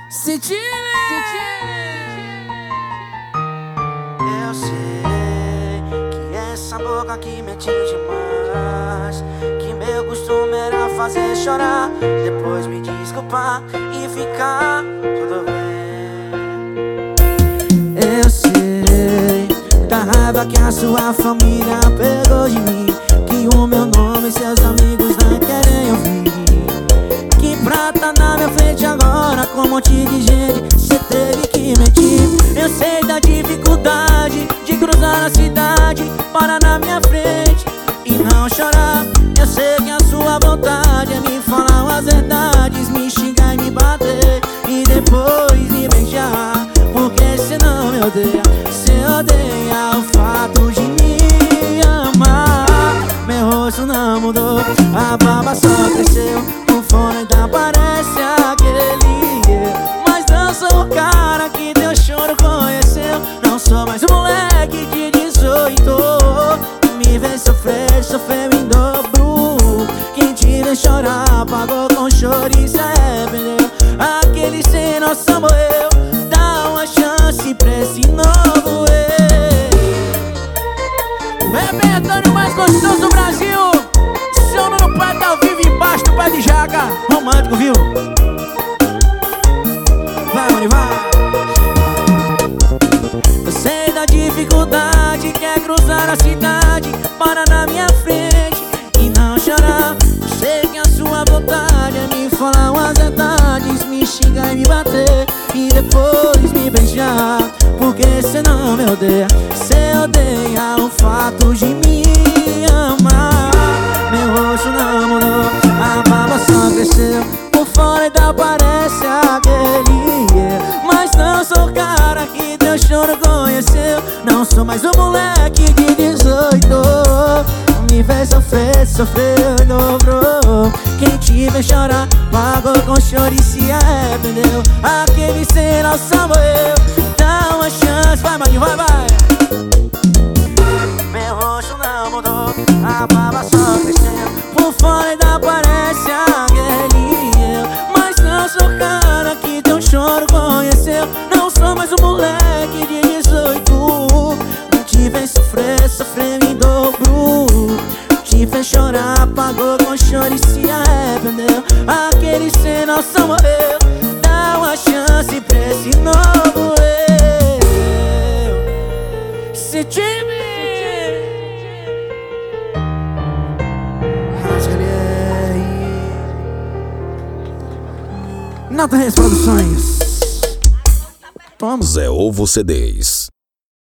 Senti. Eu sei que essa boca que mente demais, que meu costume era fazer chorar, depois me desculpar e ficar tudo bem. Eu sei da raiva que a sua família pegou de mim, que o meu nome seus amigos não querem ouvir, que pra tá na minha frente agora com um monte de gente cê teve que mentir. Eu sei da dificuldade de cruzar a cidade, parar na minha frente e não chorar. Eu sei que a sua vontade é me falar umas verdades, me xingar e me bater e depois me beijar, porque cê não me odeia, cê odeia o fato de me amar. Meu rosto não mudou, a barba só cresceu, o fone ainda parece aquele eu, mas não sou o cara que teu choro conheceu. Não sou mais um moleque de 18, me vê sofrer, sofreu em dobro. Quem te vê chorar pagou com choro e se arrependeu. Aquele sem noção morreu, dá uma chance pra esse novo eu. O repertório mais gostoso do Brasil, São Nuno Prata ao vivo embaixo do pé de jaca. Romântico, viu? Vai, mano, vai. Eu sei da dificuldade que é cruzar a cidade, parar na minha frente e não chorar. Eu sei que a sua vontade é me falar umas verdades, me xingar e me bater e depois me beijar, porque cê não me odeia, cê odeia o fato de me amar. Meu rosto não mudou, a barba só cresceu, por fora ainda parece aquele eu, mas não sou o cara que teu choro conheceu. Não sou mais um moleque de 18, me fez sofrer, sofreu e dobrou. Quem te vê chorar pagou com choro e se arrependeu. Aquele sem noção morreu, dá uma chance, vai, maninho, vai, vai. Meu rosto não mudou, a barba só cresceu, por fora ainda parece aquele eu, mas não sou o cara que teu choro conheceu. Não sou mais um moleque de 18, te fez sofrer, sofreu em dobro. Te fez chorar, pagou com choro e se arrependeu. Aquele sem noção morreu, dá uma chance pra esse novo eu. Se time Nota Reis Produções. Zé Ovo CDs.